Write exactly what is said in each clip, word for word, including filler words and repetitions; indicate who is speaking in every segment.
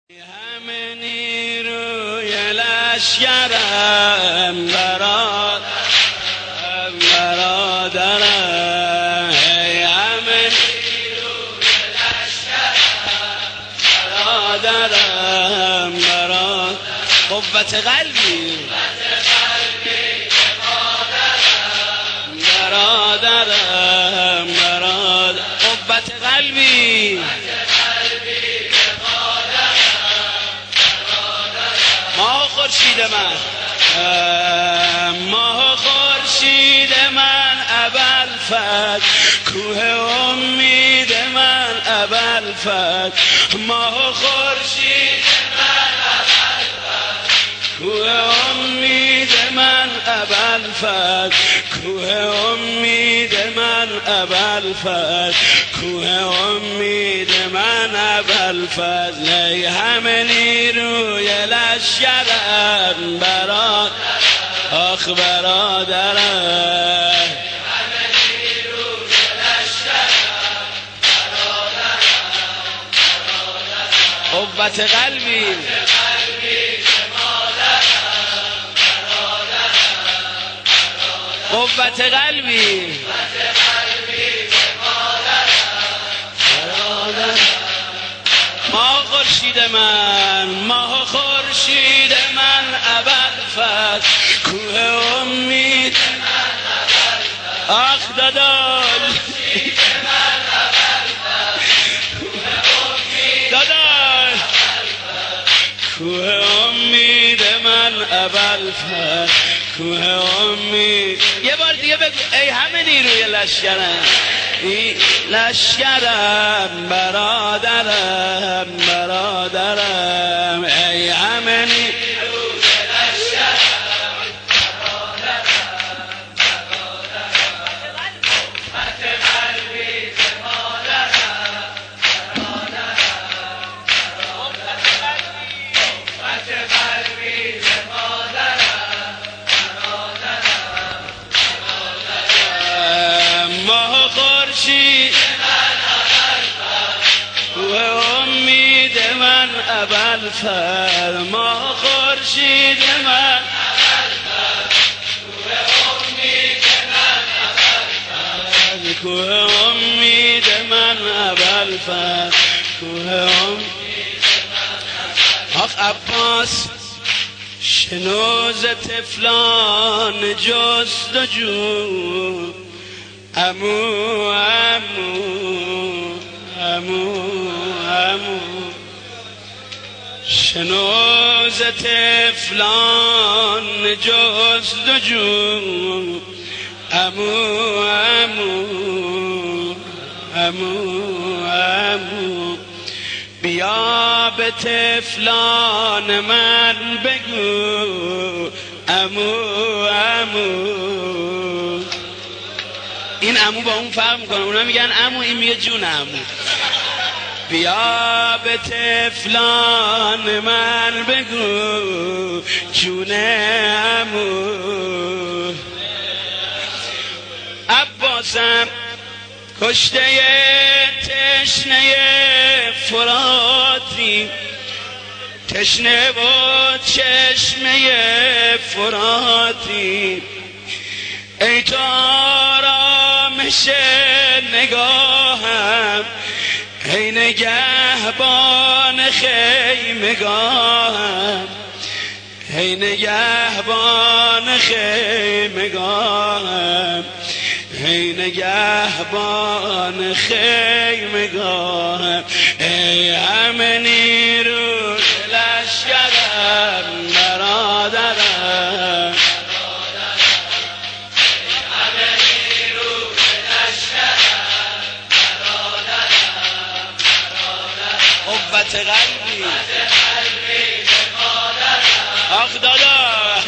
Speaker 1: همه نیروی لشکرم برادرم برادرم همه نیروی لشکرم برادرم برادرم قوت قلبی برادرم برادرم قوت قلبی ماه خورشید من ماه خورشید من ابوالفضل کوه امید من ابوالفضل ماه خورشید من ابوالفضل کوه امید من ابوالفضل کوه امید من ابوالفضل کوه امید من ابوالفضل ای همه نیروی لشکرم برادرم آخ برادرم همه نیروی لشکرم برادرم قوت قلبی قوت قلبی ماه خورشید من ماه خورشید من ابوالفضل کوه امید من ابوالفضل آخ دادال دادال کوه امید من ابوالفضل کوه امید یه بار دیگه بگو ای همه نیروی لشکرم ای لشکرم برادرم برادرم ای همه نیروی لشکرم برادرم برادرم قوت قلبی مادرم برادرم قوت قلبی ماه خورشید من ابوالفضل کوه امید من ابوالفضل ماه خورشید من ابوالفضل کوه امید من ابوالفضل کوه امید من آخ عباس شنوز طفلان جستجو امو امو امو امو شنوز طفلان جستجو امو امو امو امو بیا به طفلان من بگو امو امو این عمو با اون فرق میکنه اونا میگن عمو این میگه جون عمو بیا به طفلان من بگو جون عمو عباسم کشته تشنه فراتی تشنه و چشمه فراتی ای تو آرامش نگاهم ای نگهبان خیمگاهم ای نگهبان خیمگاهم ای نگهبان خیمگاهم ای همه نیروی لشکرم برادرم قوت قلبی آخ دادا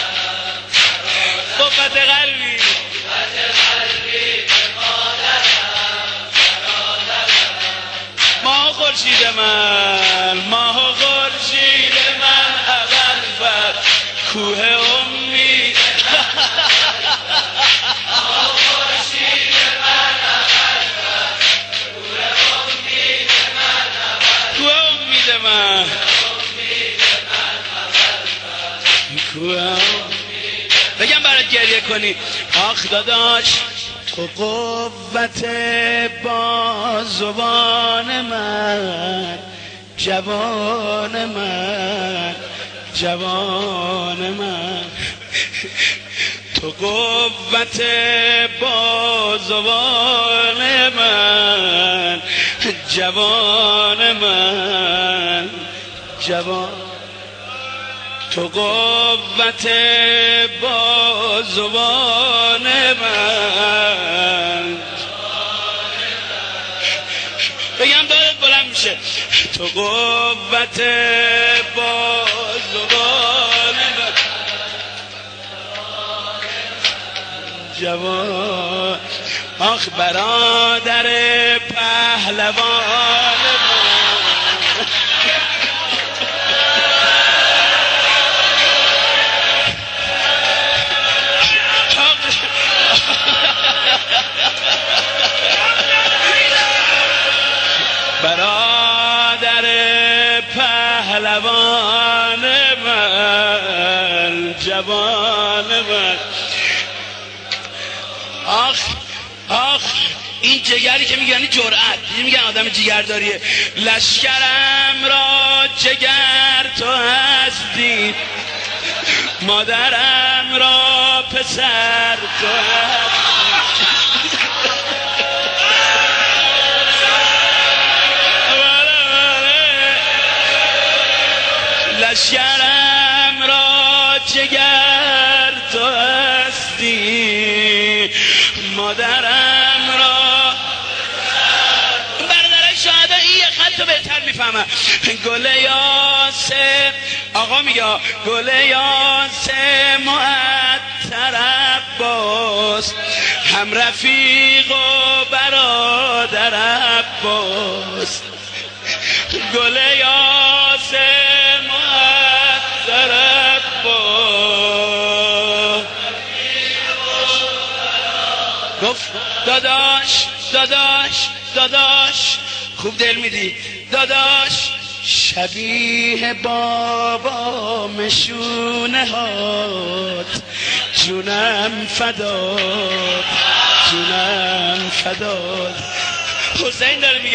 Speaker 1: قوت قلبی ماه خورشید من ماه خورشید من ابوالفضل کوه امید ماه خورشید من ابوالفضل کوه امید من ابوالفضل کوه امید من بگم برات گریه کنی. آخ داداش تو قوت بازوان من، جوان من، جوان من، تو قوت بازوان من، جوان من، جوان، تو قوت بازوان من. بگم دارت بلند میشه. تو قوت بازوان من، جوان. آخ برادر پهلوان برادر پهلوان من، جوان من. آخ آخ این جگری که میگن جرأت، میگن آدم جگرداریه. لشکرم را جگر تو هستی، مادرم را پسر تو هستی. لشکرم را جگر تو هستی، مادرم را. برادرای شهدا این یه خط رو بهتر میفهمم. گل یاسه آقا میگه گل یاسه معطر عباس، هم رفیق و برادر عباس. گل یاسه معطر عباس. گفت داداش داداش داداش خوب دل میدی داداش، شبیه بابا مشونه هات، جونم فداد، جونم فداد. حسین داره میگه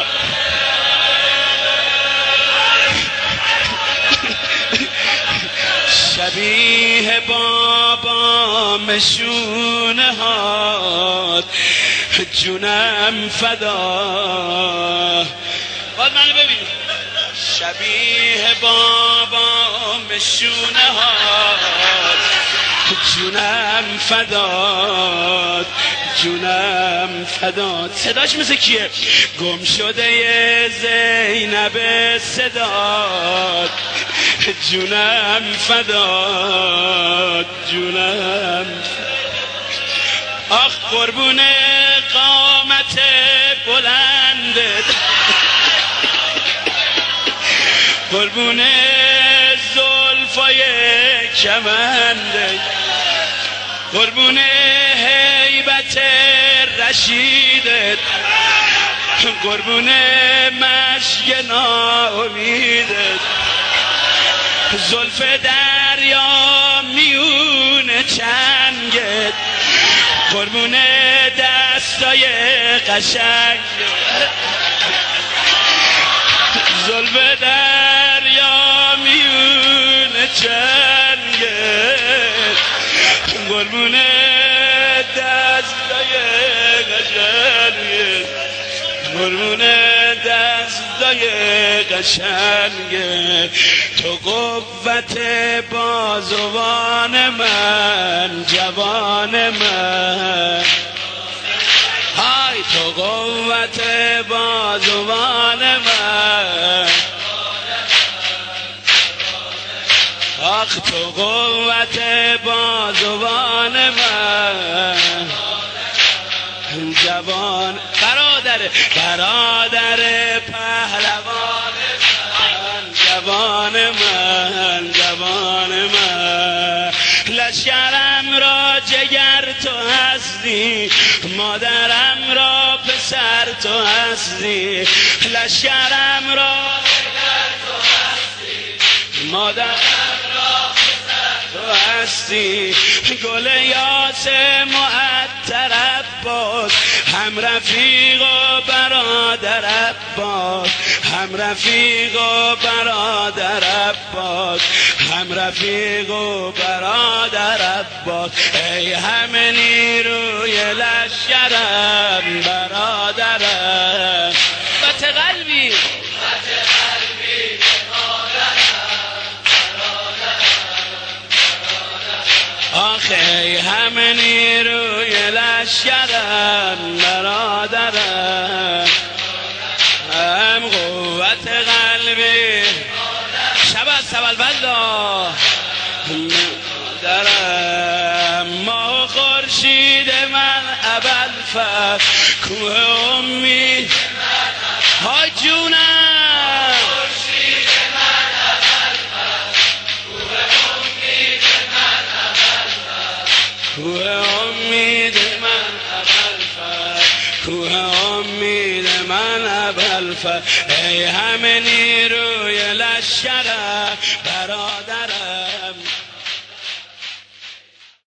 Speaker 1: شبیه بابا مشونه هات، جونم فدا. باید منو ببین. شبیه بابا مشونه هات، جونم فداد، جونم فداد. صداش مثل کیه؟ گم شده زینب صداد، جونم فداد، جونم. آخ قربون قامت بلندت، قربون زلفای کمندت، قربون هیبت رشیدت، قربون مشک ناامیدت. زلف دریا میون چنگت، قربون دستای قشنگت. زلف دریا میون چنگت، قربون دستای قشنگت، قربون دستای قشنگت. تو قوت بازوان من، جوان من. های تو قوت بازوان من، آخ تو قوت بازوان من، جوان. برادر برادر پهلوان من، جوان من، جوان من. لشکرم را جگر تو هستی، مادرم را پسر تو هستی. لشکرم را جگر تو هستی، مادرم را پسر تو هستی، گل یاس معطر عباس، هم رفیق و برادر عباس، هم رفیق و برادر عباس، هم رفیق و برادر عباس. ای همه نیروی لشکرم برادرم، بط قلبی آخه همه نیروی لشکرم برادرم، هم قوت قلبی شب از سبل بلا درم. ما خورشید من ابوالفضل، کوه امید ها جونم، کوه امید من ابوالفضل، کوه امید من ابوالفضل. ای همه نیروی لشکرم برادر